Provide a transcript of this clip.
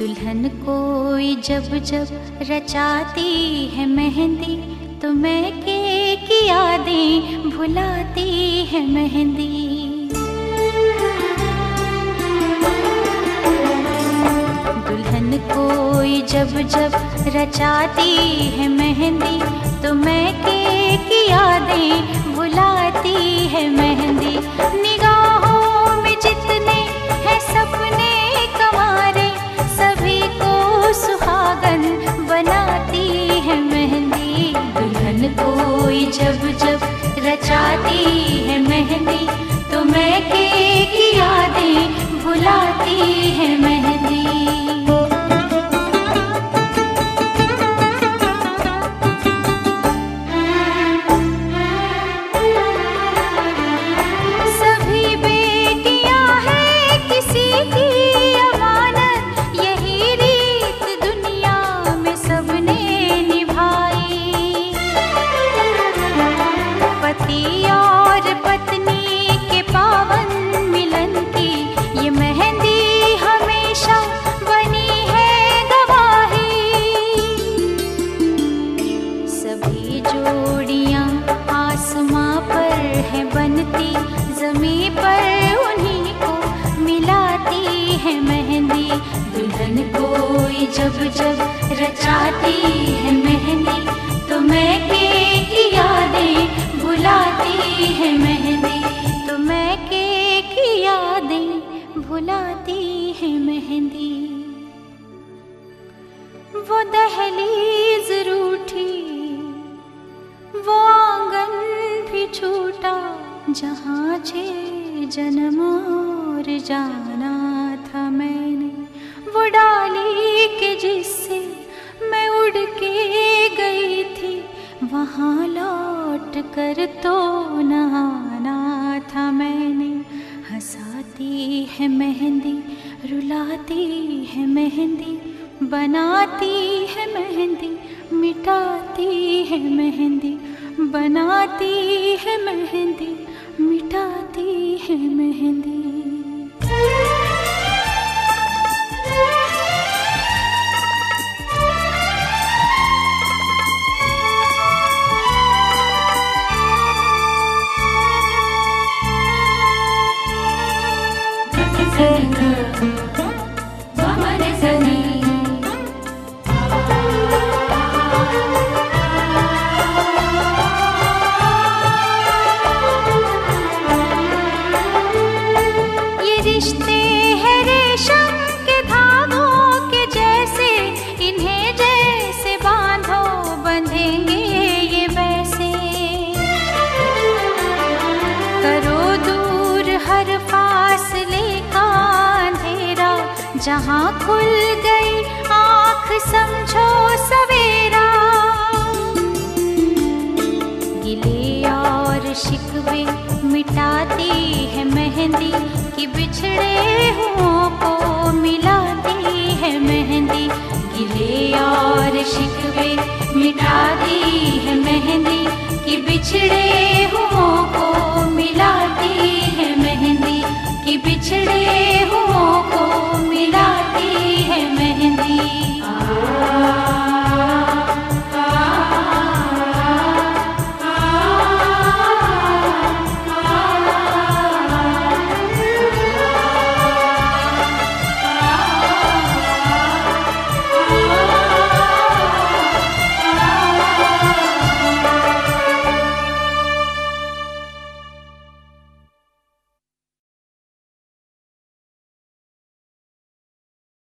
दुल्हन कोई जब जब रचाती है मेहंदी तो मैके की यादें भुलाती है मेहंदी। दुल्हन कोई जब जब रचाती है मेहंदी तो मैके की यादें भुलाती है मेहंदी। निगाहों में जितने हैं सपने कमारे सभी को सुहागन बनाती है मेहंदी। दुल्हन कोई जब जब रचाती है मेहंदी तो मैके की यादें भुलाती है मेहंदी। जब जब रचाती है मेहंदी तो मैके की यादें भुलाती है मेहंदी। तो मैके की यादें भुलाती है मेहंदी। वो दहलीज रूठी वो आंगन भी छूटा जहाँ 6 जन्म और जाना था मैंने। वो डाली के जिससे मैं उड़ के गई थी वहाँ लौट कर तो न आना था मैंने। हंसाती है मेहंदी रुलाती है मेहंदी बनाती है मेहंदी मिटाती है मेहंदी बनाती है मेहंदी मिटाती है मेहंदी। जहाँ खुल गई आँख समझो सवेरा। गिले और शिकवे मिटाती है मेहंदी कि बिछड़े हुओं को मिलाती है मेहंदी। गिले और शिकवे मिटाती है मेहंदी कि बिछड़े हुओं